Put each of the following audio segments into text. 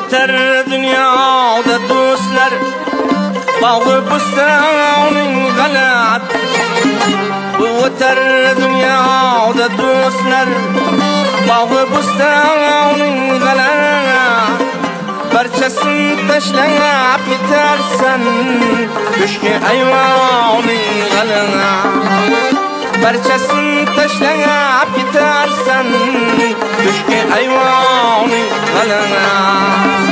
o'tar dunyoda do'stlar bog'i bustoning g'alat. Bu o'tar dunyoda do'stlar bog'i bustoning g'alat. Barchasin tashlab ketarsan ko'shki ayvoning g'alat. Barchasin tashlab ketarsan ko'shki ayvoning g'alat.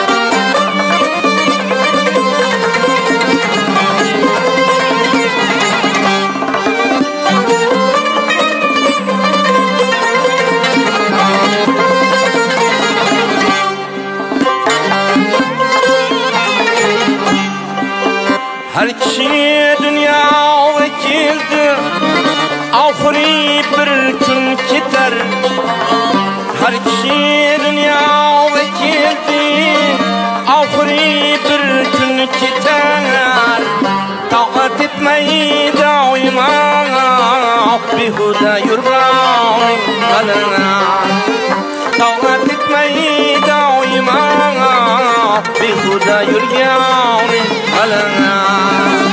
Her kishi dunyoga keldi, oxiri bir kun ketar. Her kishi dunyoga keldi, oxiri bir kun ketar. Toqat etmay doimo behuda yurgan g'alat. Toqat etmay doimo behuda yurgan g'alat.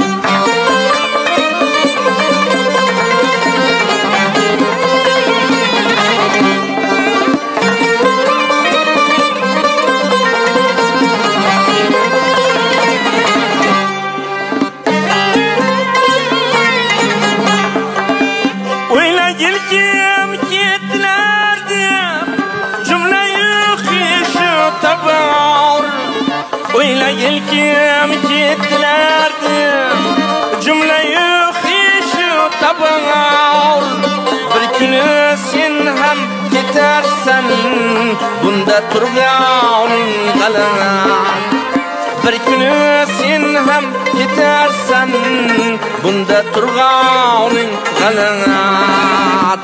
Yelkim ketlardi jumlayu xishu tabağır. Bir kuni sen ham ketarsan bunda turganing g'alat. Bir kuni sen ham ketarsan bunda turganing g'alat.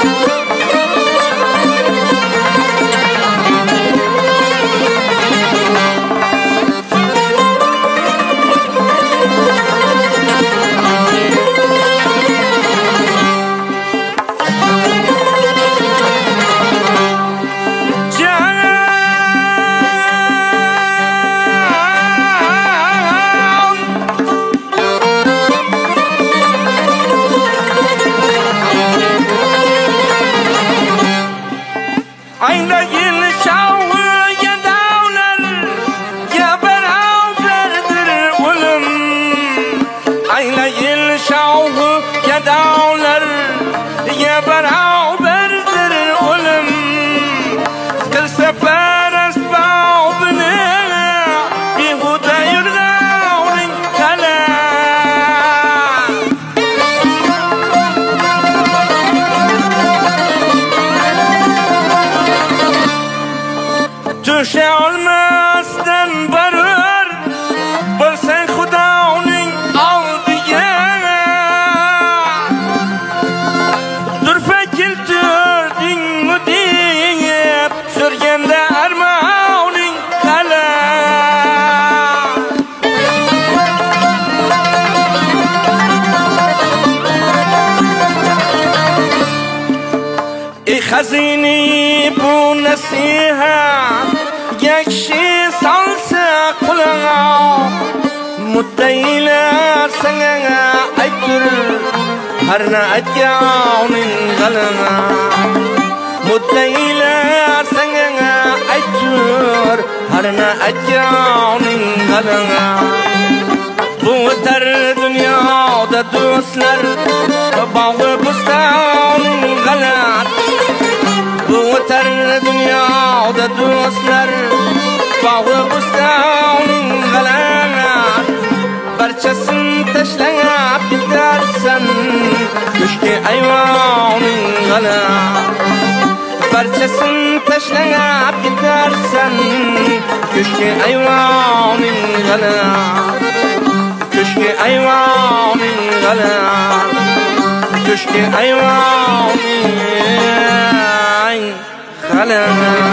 Düşe olmazdan barır bilsen Xudoning oldiga. Durfa keltirdingmi deb so'rganda armoning g'alat. Ey xazini bu nasihat yakshi salsa qulaga. Muddaylar sana ayttir harna aytganing g'alat. Muddaylar sana ayttir harna aytganing g'alat. Bu o'tar dunyoda do'stlar bog'i bustoning g'alat. Bu o'tar dunyoda do'stlar bog'i bustoning g'alat. Barchasin tashlab ketarsan ko'shki ayvoning g'alat. Barchasin tashlab ketarsan ko'shki ayvoning g'alat. Ko'shki ayvoning g'alat. Ko'shki ayvoning g'alat.